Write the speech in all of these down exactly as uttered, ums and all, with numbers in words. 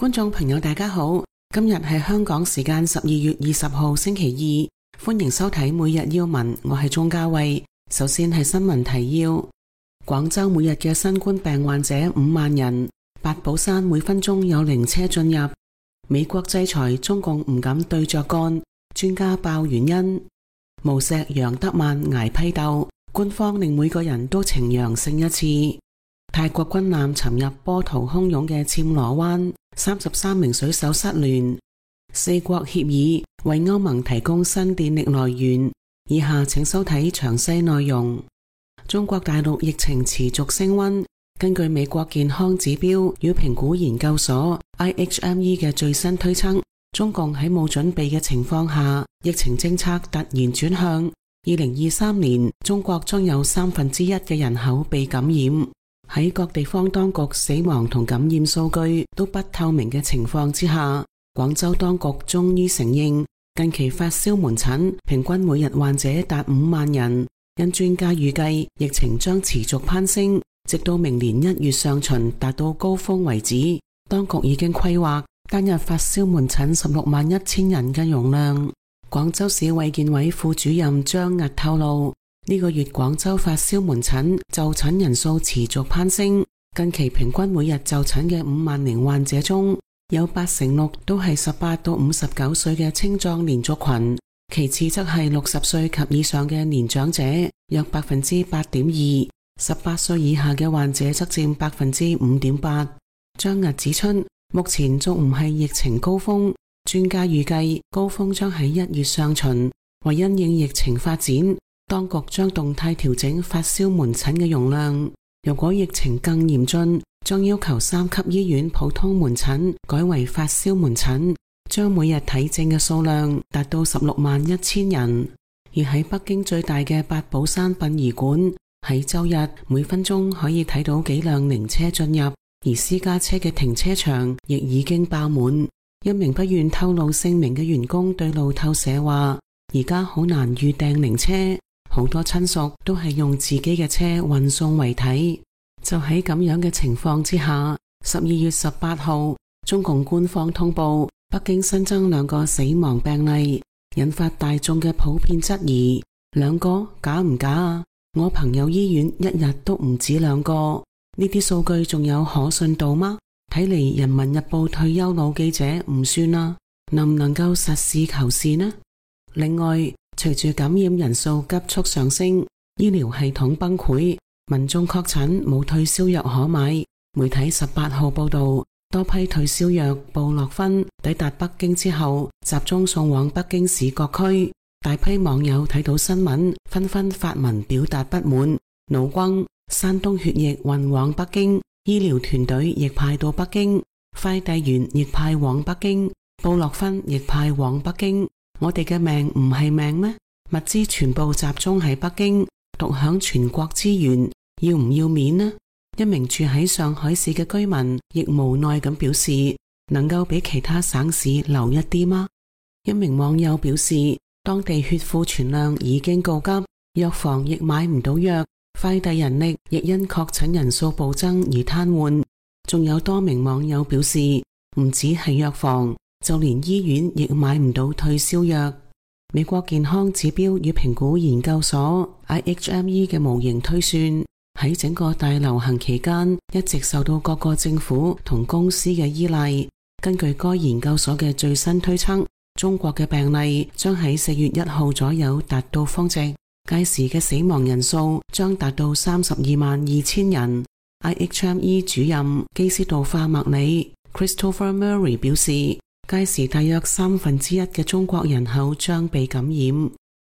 觀眾朋友大家好，今日係香港時間十二月二十號星期二，歡迎收睇每日要聞，我係鍾嘉慧。首先係新聞提要：廣州每日嘅新冠病患者五萬人，八寶山每分鐘有零車進入。美國制裁中共唔敢對着幹，專家爆原因。無錫楊德曼挨批鬥，官方令每個人都呈陽性一次。泰國軍艦沉入波濤洶湧嘅暹羅灣，三十三名水手失聯。四國協議為歐盟提供新電力來源。以下請收睇詳細內容。中國大陸疫情持續升溫，根據美國健康指標與評估研究所 I H M E 嘅最新推測，中共喺冇準備嘅情況下，疫情政策突然轉向。二零二三年，中國將有三分之一嘅人口被感染。喺各地方當局死亡同感染數據都不透明嘅情況之下，廣州當局終於承認，近期發燒門診平均每日患者達五萬人。因專家預計疫情將持續攀升，直到明年一月上旬達到高峰為止。當局已經規劃單日發燒門診十六萬一千人嘅容量。廣州市衛健委副主任張屹透露，呢個月廣州發燒門診就診人數持續攀升，近期平均每日就診嘅五萬名患者中，有八成六都係十八到五十九歲嘅青壯年族群，其次則係六十歲及以上嘅年長者，約百分之八點二，十八歲以下嘅患者則佔百分之五點八。張屹指出，目前仲唔係疫情高峰，專家預計高峰將喺一月上旬，為因應疫情發展，當局將動態調整發燒門診嘅容量。如果疫情更嚴峻，將要求三級醫院普通門診改為發燒門診，將每日睇症嘅數量達到十六萬一千人。而喺北京最大嘅八寶山殯儀館，喺周日每分鐘可以睇到幾輛靈車進入，而私家車嘅停車場亦已經爆滿。一名不願透露姓名嘅員工對路透社話，而家好難預訂靈車，好多親屬都係用自己嘅車運送遺體。就喺咁樣嘅情況之下，十二月十八號，中共官方通報北京新增兩個死亡病例，引發大眾嘅普遍質疑。兩個假唔假啊？我朋友醫院一日都唔止兩個，呢啲數據仲有可信度嗎？睇嚟人民日報退休老記者唔算啦，能唔能夠實事求是呢？另外，隨住感染人數急速上升，醫療系統崩潰，民眾確診冇退燒藥可買。媒體十八號報道，多批退燒藥布洛芬抵達北京之後，集中送往北京市各區。大批網友睇到新聞，紛紛發文表達不滿。腦轟，山東血液運往北京，醫療團隊亦派到北京，快遞員亦派往北京，布洛芬亦派往北京。我哋嘅命唔係命咩？物資全部集中喺北京，獨享全國資源，要唔要面呢？一名住喺上海市嘅居民亦無奈咁表示，能夠比其他省市留一啲嗎？一名網友表示，當地血庫存量已經告急，藥房亦買唔到藥，快遞人力亦因確診人數暴增而癱瘓。仲有多名網友表示，唔止係藥房，就連醫院亦買唔到退燒藥。美國健康指標與評估研究所 I H M E 嘅模型推算，喺整個大流行期間一直受到各個政府同公司嘅依賴。根據該研究所嘅最新推測，中國嘅病例將喺四月一號左右達到峰值，屆時嘅死亡人數將達到三十二萬二千人。I H M E 主任基斯道化麥里 Christopher Murray 表示，屆時大約三分之一嘅中國人口將被感染。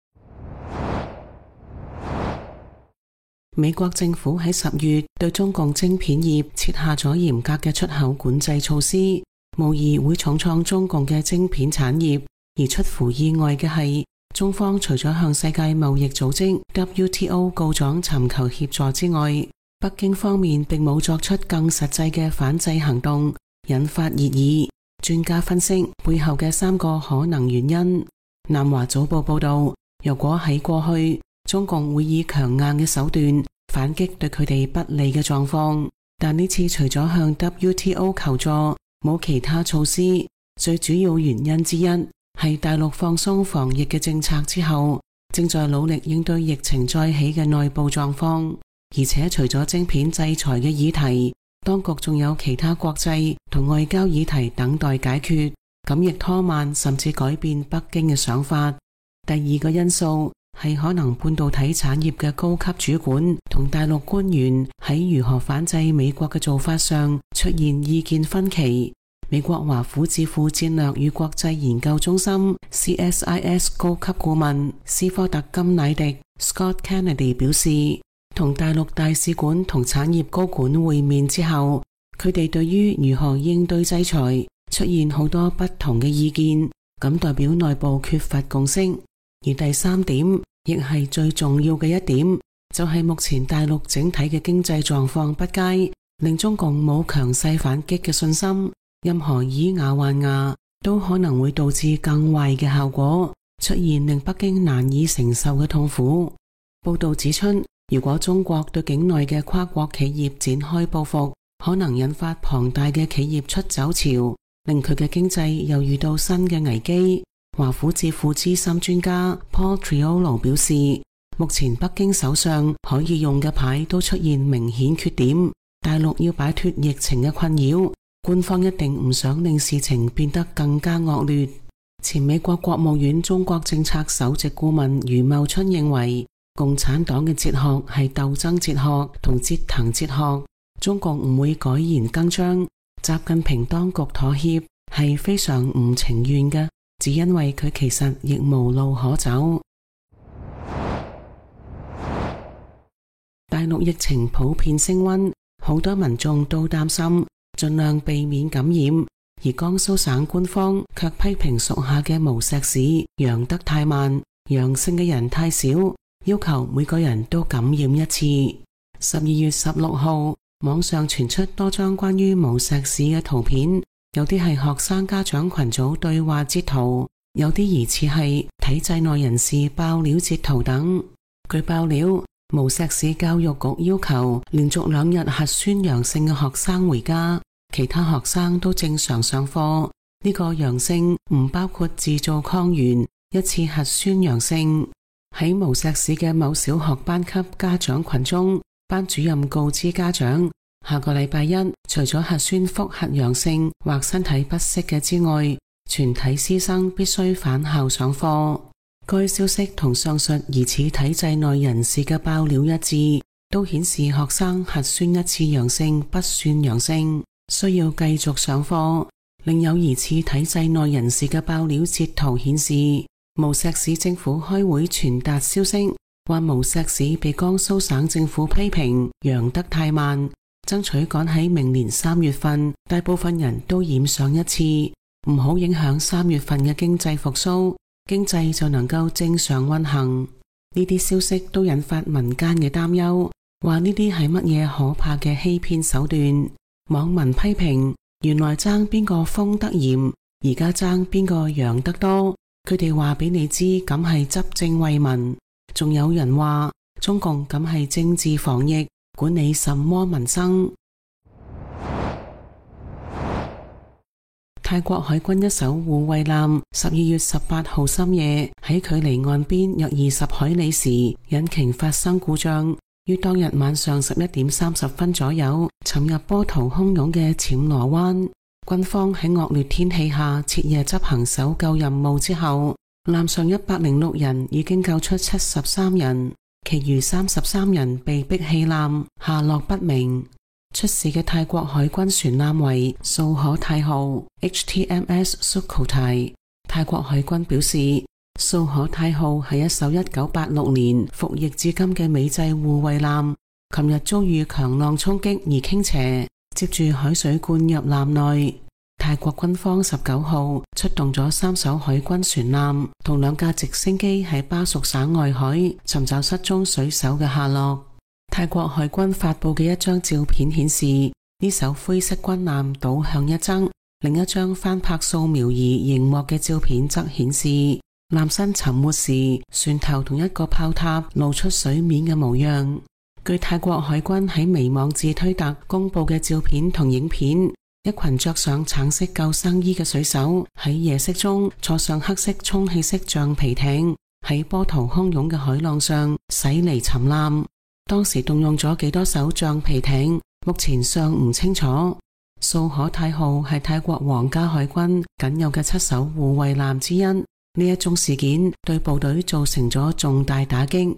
美國政府喺十月對中共晶片業設下咗嚴格嘅出口管制措施，無疑會重創中共嘅晶片產業。而出乎意外嘅係，中方除咗向世界貿易組織 W T O 告狀尋求協助之外，北京方面並冇作出更實際嘅反制行動，引發熱議。專家分析背後嘅三個可能原因。南華早報報道，如果喺過去，中共會以強硬嘅手段反擊對佢哋不利嘅狀況，但呢次除咗向 W T O 求助， 冇其他措施。最主要原因之一係大陸放鬆防疫嘅政策之後，正在努力應對疫情再起嘅內部狀況。而且除咗晶片制裁嘅議題，當局仲有其他國際同外交議題等待解決，咁亦拖慢甚至改變北京嘅想法。第二個因素係可能半導體產業嘅高級主管同大陸官員喺如何反制美國嘅做法上出現意見分歧。美國華府智庫戰略與國際研究中心 C S I S 高級顧問斯科特金乃迪 Scott Kennedy 表示，同大陸大使館同產業高管會面之後，佢哋對於如何應對制裁出現好多不同嘅意見，咁代表內部缺乏共識。而第三點亦係最重要嘅一點，就係目前大陸整體嘅經濟狀況不佳，令中共冇強勢反擊嘅信心。任何以牙還牙都可能會導致更壞嘅效果，出現令北京難以承受嘅痛苦。報道指出，如果中國對境內嘅跨國企業展開報復，可能引發龐大嘅企業出走潮，令佢嘅經濟又遇到新嘅危機。華府智庫資深專家 Paul Triolo 表示，目前北京手上可以用嘅牌都出現明顯缺點，大陸要擺脫疫情嘅困擾，官方一定唔想令事情變得更加惡劣。前美國國務院中國政策首席顧問余茂春認為，共產黨嘅哲學係鬥爭哲學同折騰哲學，中共唔會改弦更張。習近平當局妥協係非常唔情願嘅，只因為佢其實亦無路可走。大陸疫情普遍升溫，好多民眾都擔心盡量避免感染，而江蘇省官方卻批評屬下嘅無錫市陽得太慢，陽性嘅人太少，要求每個人都感染一次。十二月十六號，網上傳出多張關於無錫市嘅圖片，有啲係學生家長群組對話截圖，有啲疑似係體制內人士爆料截圖等。據爆料，無錫市教育局要求連續兩日核酸陽性嘅學生回家，其他學生都正常上課。呢個陽性唔包括自造抗原，一次核酸陽性。喺無錫市嘅某小學班級家長群中，班主任告知家長，下個禮拜一除咗核酸複核陽性或身體不適嘅之外，全體師生必須返校上課。該消息同上述疑似體制內人士嘅爆料一致，都顯示學生核酸一次陽性不算陽性，需要繼續上課。另有疑似體制內人士嘅爆料截圖顯示，無錫市政府開會傳達消息，話無錫市被江蘇省政府批評陽得太慢，爭取趕喺明年三月份大部分人都染上一次，唔好影響三月份嘅經濟復甦，經濟就能夠正常運行。呢啲消息都引發民間嘅擔憂，話呢啲係乜嘢可怕嘅欺騙手段。網民批評，原來爭邊個封得嚴，而家爭邊個陽得多。佢哋話俾你知，咁係執政為民。仲有人話，中共咁係政治防疫，管理什麼民生。泰國海軍一艘護衛艦十二月十八號深夜喺距離岸邊約二十海里時，引擎發生故障，於當日晚上十一點三十分左右沉入波濤洶湧嘅暹羅灣。軍方喺惡劣天氣下徹夜執行搜救任務之後，艦上一百零六人已經救出七十三人，其餘三十三人被迫棄艦，下落不明。出事嘅泰國海軍船艦為素可泰號 H T M S Sukhothai。泰國海軍表示，素可泰號係一艘一九八六年服役至今嘅美製護衛艦，琴日遭遇強浪衝擊而傾斜，接住海水灌入艦內。泰國軍方十九號出動咗三艘海軍船艦同兩架直升機喺巴蜀省外海尋找失蹤水手嘅下落。泰國海軍發佈嘅一張照片顯示，呢艘灰色軍艦倒向一側，另一張翻拍掃描儀熒幕嘅照片則顯示，艦身沉沒時，船頭同一個炮塔露出水面嘅模樣。據泰國海軍喺微網誌推特公佈嘅照片同影片， 一群着上橙色救生衣嘅水手喺夜色中坐上黑色充氣式橡皮艇，喺波濤洶湧嘅海浪上駛離沉艦。當時動用咗幾多艘橡皮艇，目前尚唔清楚。素可泰號係泰國皇家海軍僅有嘅七艘護衛艦之一。呢一宗事件對部隊造成咗重大打擊。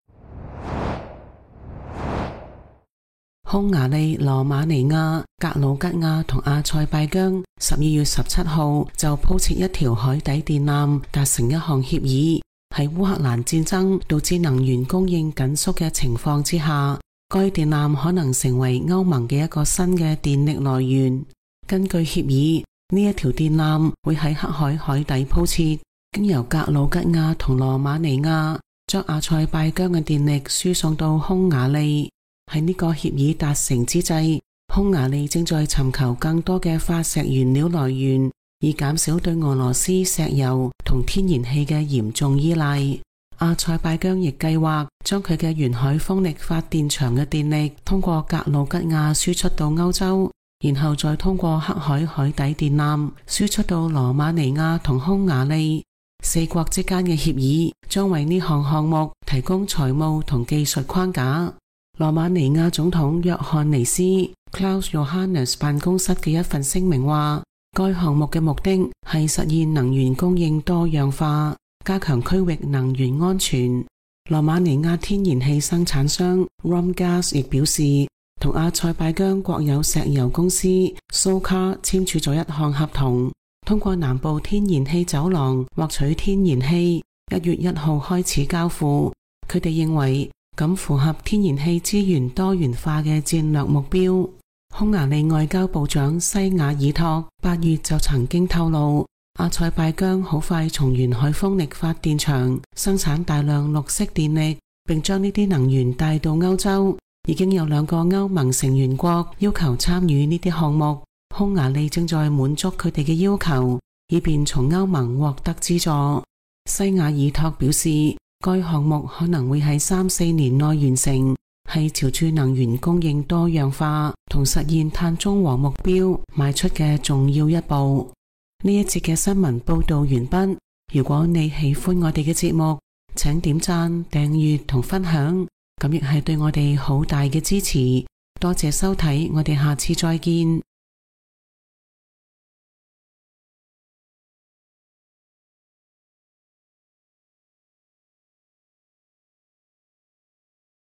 匈牙利、羅馬尼亞、格魯吉亞同阿塞拜疆十二月十七號就鋪設一條海底電纜，達成一項協議。喺烏克蘭戰爭導致能源供應緊縮嘅情況之下，該電纜可能成為歐盟嘅一個新嘅電力來源。根據協議，呢一條電纜會喺黑海海底鋪設，經由格魯吉亞同羅馬尼亞將阿塞拜疆嘅電力輸送到匈牙利。喺呢個協議達成之際，匈牙利正在尋求更多嘅化石原料來源，以減少對俄羅斯石油同天然氣嘅嚴重依賴。阿塞拜疆亦計劃將佢嘅沿海風力發電場嘅電力通過格魯吉亞輸出到歐洲，然後再通過黑海海底電纜輸出到羅馬尼亞同匈牙利。四國之間嘅協議將為呢項項目提供財務同技術框架。羅馬尼亞總統約翰尼斯 Klaus Johannes 辦公室嘅一份聲明話，該項目嘅目的係實現能源供應多樣化，加強區域能源安全。羅馬尼亞天然氣生產商 Romgaz 亦表示，同阿塞拜疆國有石油公司 SOCAR 簽署咗一項合同，通過南部天然氣走廊獲取天然氣，一月一號開始交付。佢哋認為咁符合天然氣資源多元化嘅戰略目標。匈牙利外交部長西雅爾托八月就曾經透露，阿塞拜疆好快從沿海風力發電場生產大量綠色電力，並將呢啲能源帶到歐洲。已經有兩個歐盟成員國要求參與呢啲項目，匈牙利正在滿足佢哋嘅要求，以便從歐盟獲得資助。西雅爾托表示，該項目可能會喺三四年內完成，係朝住能源供應多樣化同實現碳中和目標邁出嘅重要一步。呢一節嘅新聞報道完畢。如果你喜歡我哋嘅節目，請點讚、訂閱同分享，咁亦係對我哋好大嘅支持。多謝收睇，我哋下次再見。